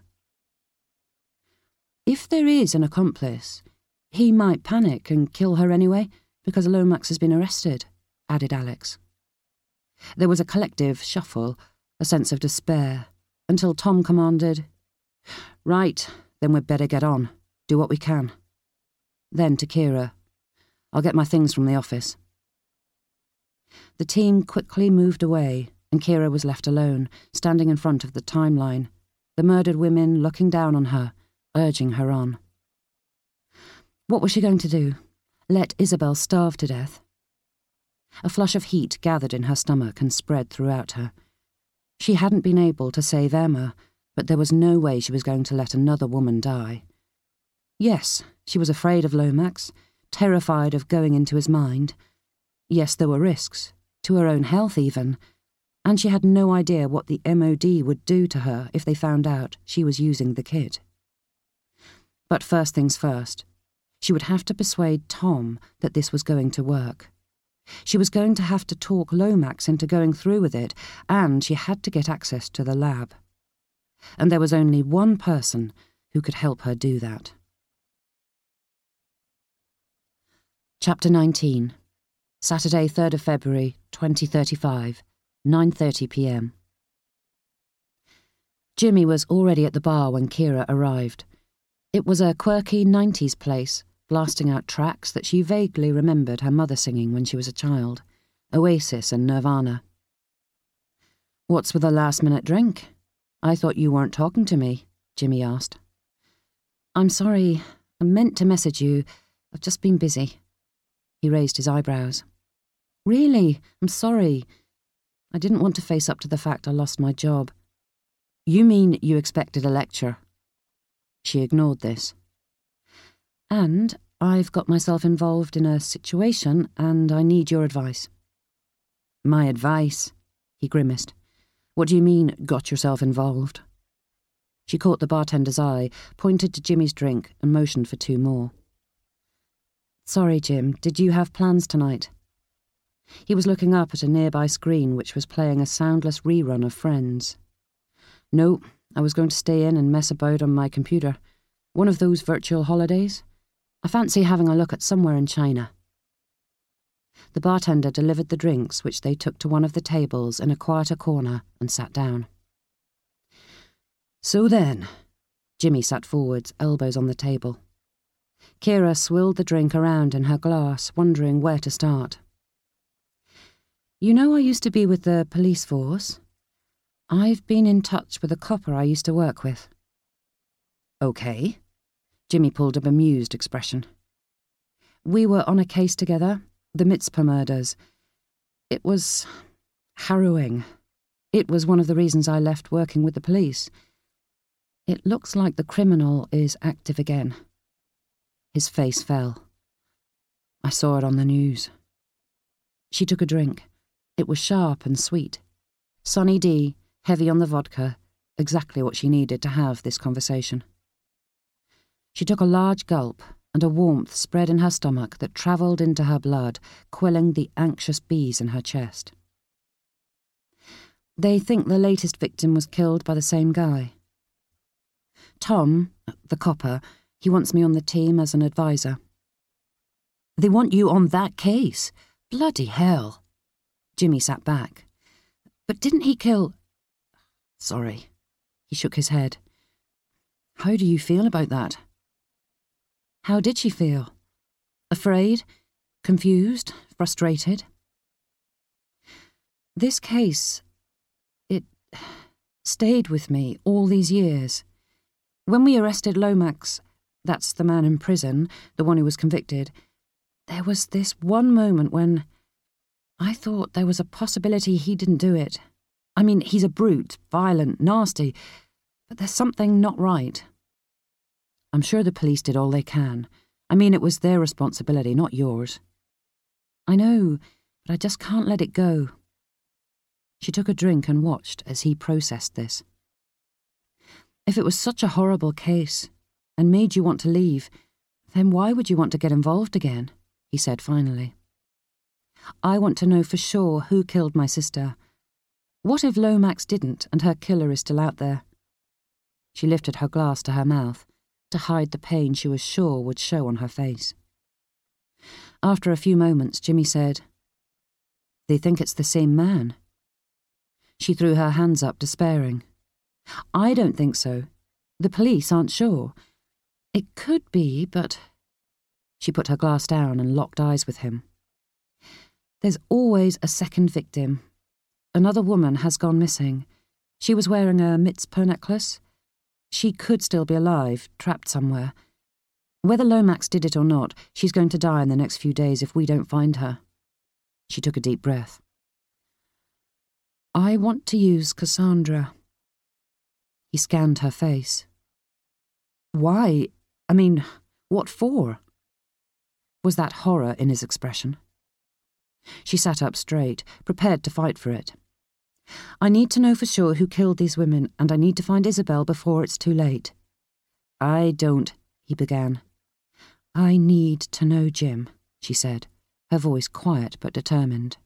A: If there is an accomplice, he might panic and kill her anyway, because Lomax has been arrested, added Alex. There was a collective shuffle, a sense of despair, until Tom commanded, Right, then we'd better get on. Do what we can. Then to Kira, I'll get my things from the office. The team quickly moved away, and Kira was left alone, standing in front of the timeline, the murdered women looking down on her, urging her on. What was she going to do? Let Isabel starve to death? A flush of heat gathered in her stomach and spread throughout her. She hadn't been able to save Emma, but there was no way she was going to let another woman die. Yes, she was afraid of Lomax, terrified of going into his mind. Yes, there were risks, to her own health even, and she had no idea what the M O D would do to her if they found out she was using the kit. But first things first, she would have to persuade Tom that this was going to work. She was going to have to talk Lomax into going through with it, and she had to get access to the lab. And there was only one person who could help her do that. Chapter nineteen. Saturday, third of February, twenty thirty-five, nine thirty p m Jimmy was already at the bar when Kira arrived. It was a quirky nineties place, blasting out tracks that she vaguely remembered her mother singing when she was a child, Oasis and Nirvana. What's with a last-minute drink? I thought you weren't talking to me, Jimmy asked. I'm sorry, I meant to message you. I've just been busy. He raised his eyebrows. Really? I'm sorry. I didn't want to face up to the fact I lost my job. You mean you expected a lecture? She ignored this. And I've got myself involved in a situation and I need your advice. My advice? He grimaced. What do you mean, got yourself involved? She caught the bartender's eye, pointed to Jimmy's drink and motioned for two more. Sorry, Jim, did you have plans tonight? He was looking up at a nearby screen which was playing a soundless rerun of Friends. No, I was going to stay in and mess about on my computer. One of those virtual holidays. I fancy having a look at somewhere in China. The bartender delivered the drinks, which they took to one of the tables in a quieter corner and sat down. So then, Jimmy sat forwards, elbows on the table. Kira swilled the drink around in her glass, wondering where to start. You know I used to be with the police force. I've been in touch with a copper I used to work with. Okay. Jimmy pulled a bemused expression. We were on a case together, the Mitzpah murders. It was harrowing. It was one of the reasons I left working with the police. It looks like the criminal is active again. His face fell. I saw it on the news. She took a drink. It was sharp and sweet. Sunny D, heavy on the vodka, exactly what she needed to have this conversation. She took a large gulp, and a warmth spread in her stomach that travelled into her blood, quelling the anxious bees in her chest. They think the latest victim was killed by the same guy. Tom, the copper, he wants me on the team as an advisor. They want you on that case? Bloody hell. Jimmy sat back. But didn't he kill... Sorry. He shook his head. How do you feel about that? How did she feel? Afraid? Confused? Frustrated? This case, it stayed with me all these years. When we arrested Lomax, that's the man in prison, the one who was convicted, there was this one moment when I thought there was a possibility he didn't do it. I mean, he's a brute, violent, nasty, but there's something not right. I'm sure the police did all they can. I mean, it was their responsibility, not yours. I know, but I just can't let it go. She took a drink and watched as he processed this. If it was such a horrible case and made you want to leave, then why would you want to get involved again? He said finally. I want to know for sure who killed my sister. What if Lomax didn't and her killer is still out there? She lifted her glass to her mouth to hide the pain she was sure would show on her face. After a few moments, Jimmy said, They think it's the same man. She threw her hands up, despairing. I don't think so. The police aren't sure. It could be, but... She put her glass down and locked eyes with him. There's always a second victim. Another woman has gone missing. She was wearing a Mitzpah necklace. She could still be alive, trapped somewhere. Whether Lomax did it or not, she's going to die in the next few days if we don't find her. She took a deep breath. I want to use Cassandra. He scanned her face. Why? I mean, what for? Was that horror in his expression? She sat up straight, prepared to fight for it. I need to know for sure who killed these women, and I need to find Isabel before it's too late. I don't, he began. I need to know Jim, she said, her voice quiet but determined.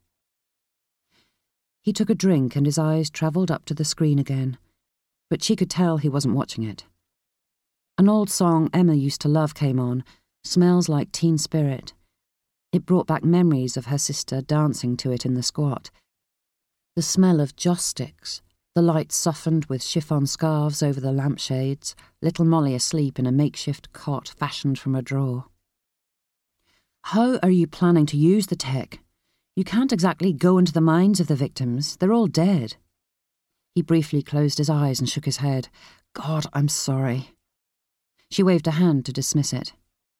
A: He took a drink and his eyes travelled up to the screen again, but she could tell he wasn't watching it. An old song Emma used to love came on, Smells Like Teen Spirit. It brought back memories of her sister dancing to it in the squat. The smell of joss sticks, the light softened with chiffon scarves over the lampshades, little Molly asleep in a makeshift cot fashioned from a drawer. How are you planning to use the tech? You can't exactly go into the minds of the victims. They're all dead. He briefly closed his eyes and shook his head. God, I'm sorry. She waved a hand to dismiss it.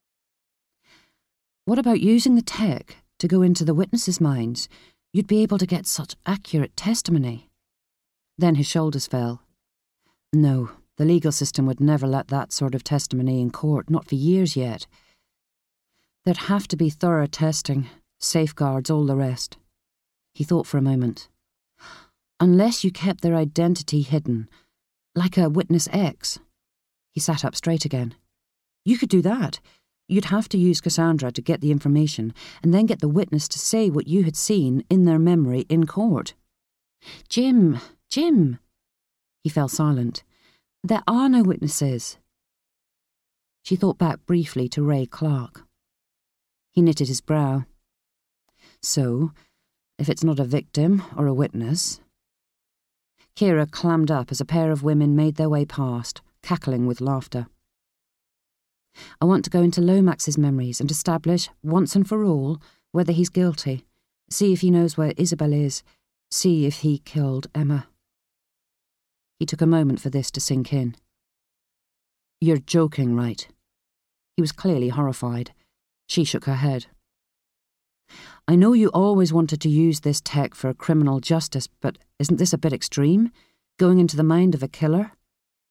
A: What about using the tech to go into the witnesses' minds? You'd be able to get such accurate testimony. Then his shoulders fell. No, the legal system would never let that sort of testimony in court, not for years yet. There'd have to be thorough testing, safeguards, all the rest. He thought for a moment. Unless you kept their identity hidden, like a witness X. He sat up straight again. You could do that. You'd have to use Cassandra to get the information and then get the witness to say what you had seen in their memory in court. Jim, Jim. He fell silent. There are no witnesses. She thought back briefly to Ray Clark. He knitted his brow. So, if it's not a victim or a witness... Kira clammed up as a pair of women made their way past, cackling with laughter. I want to go into Lomax's memories and establish, once and for all, whether he's guilty, see if he knows where Isabel is, see if he killed Emma. He took a moment for this to sink in. You're joking, right? He was clearly horrified. She shook her head. I know you always wanted to use this tech for criminal justice, but isn't this a bit extreme? Going into the mind of a killer?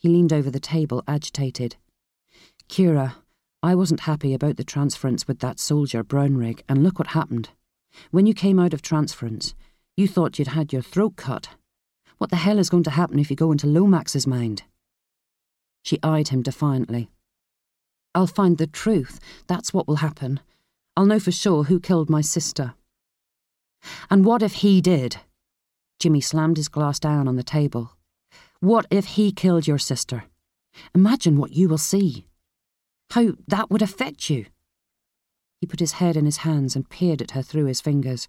A: He leaned over the table, agitated. Ciara, I wasn't happy about the transference with that soldier, Brownrigg, and look what happened. When you came out of transference, you thought you'd had your throat cut. What the hell is going to happen if you go into Lomax's mind? She eyed him defiantly. I'll find the truth. That's what will happen. I'll know for sure who killed my sister. And what if he did? Jimmy slammed his glass down on the table. What if he killed your sister? Imagine what you will see. How that would affect you. He put his head in his hands and peered at her through his fingers.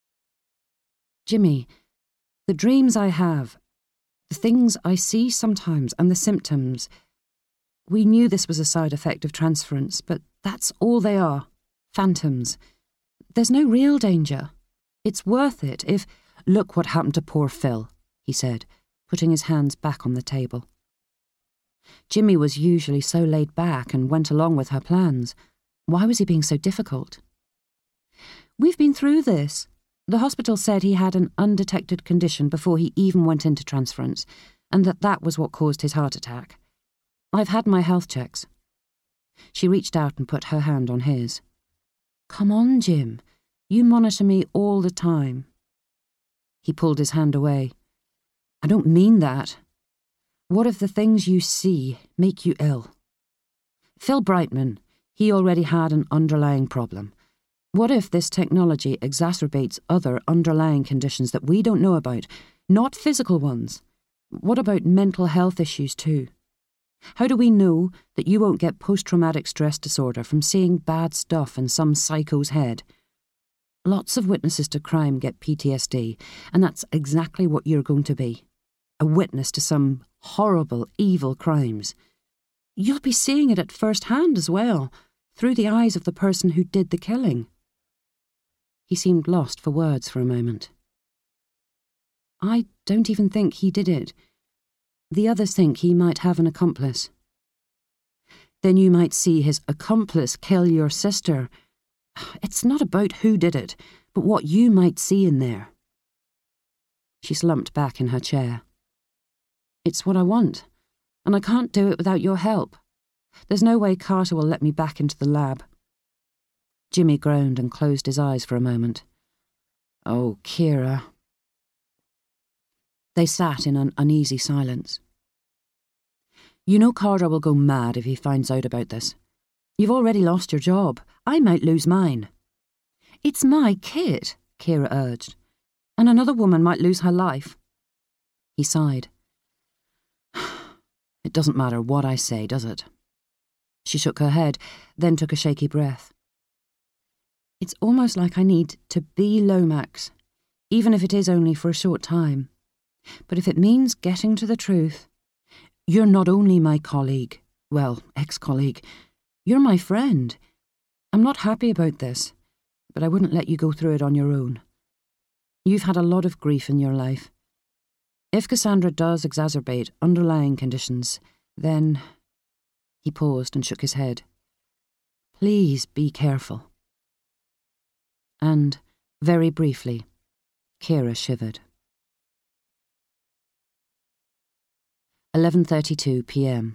A: Jimmy, the dreams I have, the things I see sometimes, and the symptoms, we knew this was a side effect of transference, but that's all they are. Phantoms. There's no real danger. It's worth it if... Look what happened to poor Phil, he said, putting his hands back on the table. Jimmy was usually so laid back and went along with her plans. Why was he being so difficult? We've been through this. The hospital said he had an undetected condition before he even went into transference, and that that was what caused his heart attack. I've had my health checks. She reached out and put her hand on his. Come on, Jim. You monitor me all the time. He pulled his hand away. I don't mean that. What if the things you see make you ill? Phil Brightman, he already had an underlying problem. What if this technology exacerbates other underlying conditions that we don't know about, not physical ones? What about mental health issues too? How do we know that you won't get post-traumatic stress disorder from seeing bad stuff in some psycho's head? Lots of witnesses to crime get P T S D, and that's exactly what you're going to be. A witness to some horrible, evil crimes. You'll be seeing it at first hand as well, through the eyes of the person who did the killing. He seemed lost for words for a moment. I don't even think he did it. The others think he might have an accomplice. Then you might see his accomplice kill your sister. It's not about who did it, but what you might see in there. She slumped back in her chair. It's what I want, and I can't do it without your help. There's no way Carter will let me back into the lab. Jimmy groaned and closed his eyes for a moment. Oh, Ciara. They sat in an uneasy silence. You know Carter will go mad if he finds out about this. You've already lost your job. I might lose mine. It's my kid, Ciara urged, and another woman might lose her life. He sighed. It doesn't matter what I say, does it? She shook her head, then took a shaky breath. It's almost like I need to be Lomax, even if it is only for a short time. But if it means getting to the truth, you're not only my colleague, well, ex-colleague, you're my friend. I'm not happy about this, but I wouldn't let you go through it on your own. You've had a lot of grief in your life. If Cassandra does exacerbate underlying conditions, then... He paused and shook his head. Please be careful. And, very briefly, Ciara shivered. eleven thirty-two p m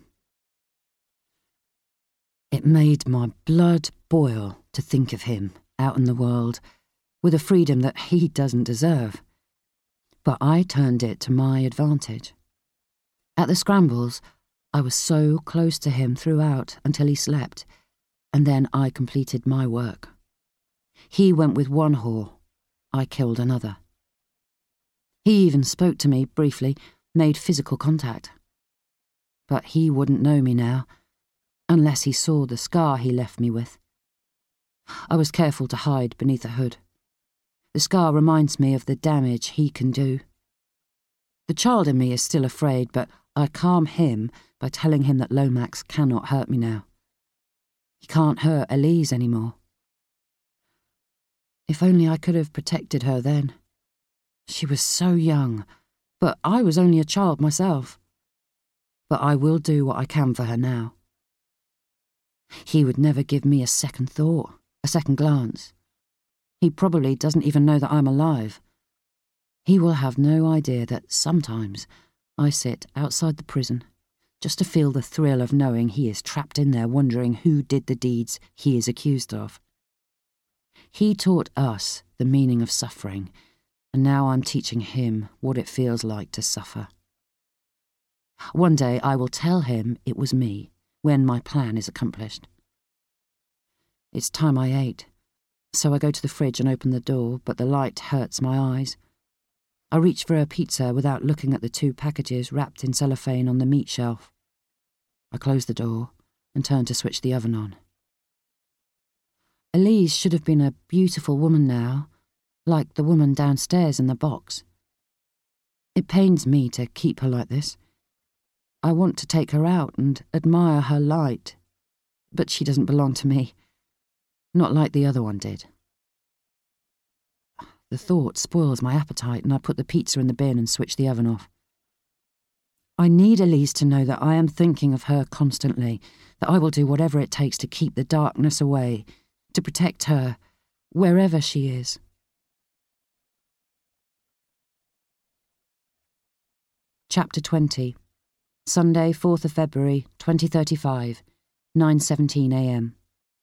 A: It made my blood boil to think of him out in the world, with a freedom that he doesn't deserve. But I turned it to my advantage. At the scrambles, I was so close to him throughout until he slept, and then I completed my work. He went with one whore, I killed another. He even spoke to me briefly, made physical contact. But he wouldn't know me now, unless he saw the scar he left me with. I was careful to hide beneath a hood. The scar reminds me of the damage he can do. The child in me is still afraid, but I calm him by telling him that Lomax cannot hurt me now. He can't hurt Elise anymore. If only I could have protected her then. She was so young, but I was only a child myself. But I will do what I can for her now. He would never give me a second thought, a second glance. He probably doesn't even know that I'm alive. He will have no idea that sometimes I sit outside the prison, just to feel the thrill of knowing he is trapped in there wondering who did the deeds he is accused of. He taught us the meaning of suffering, and now I'm teaching him what it feels like to suffer. One day I will tell him it was me, when my plan is accomplished. It's time I ate, so I go to the fridge and open the door, but the light hurts my eyes. I reach for a pizza without looking at the two packages wrapped in cellophane on the meat shelf. I close the door and turn to switch the oven on. Elise should have been a beautiful woman now, like the woman downstairs in the box. It pains me to keep her like this. I want to take her out and admire her light, but she doesn't belong to me, not like the other one did. The thought spoils my appetite, and I put the pizza in the bin and switch the oven off. I need Elise to know that I am thinking of her constantly, that I will do whatever it takes to keep the darkness away, to protect her, wherever she is. Chapter twenty. Sunday, fourth of February, twenty thirty-five, nine seventeen a m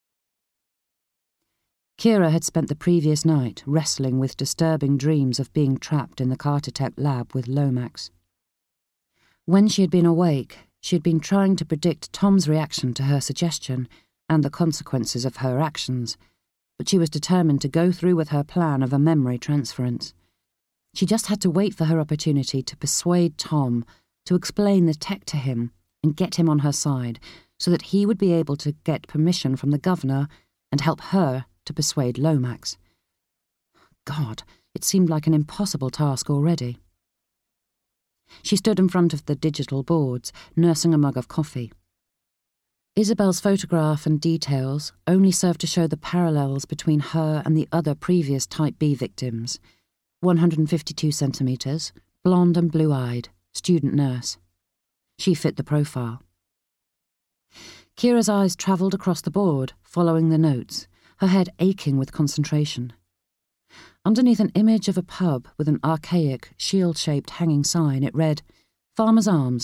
A: Kira had spent the previous night wrestling with disturbing dreams of being trapped in the Carter-Tech lab with Lomax. When she had been awake, she had been trying to predict Tom's reaction to her suggestion and the consequences of her actions, but she was determined to go through with her plan of a memory transference. She just had to wait for her opportunity to persuade Tom to explain the tech to him and get him on her side so that he would be able to get permission from the governor and help her to persuade Lomax. God, it seemed like an impossible task already. She stood in front of the digital boards, nursing a mug of coffee. Isabel's photograph and details only served to show the parallels between her and the other previous Type B victims. one hundred fifty-two centimetres, blonde and blue-eyed, student nurse. She fit the profile. Kira's eyes travelled across the board, following the notes, her head aching with concentration. Underneath an image of a pub with an archaic, shield-shaped hanging sign, it read, Farmer's Arms,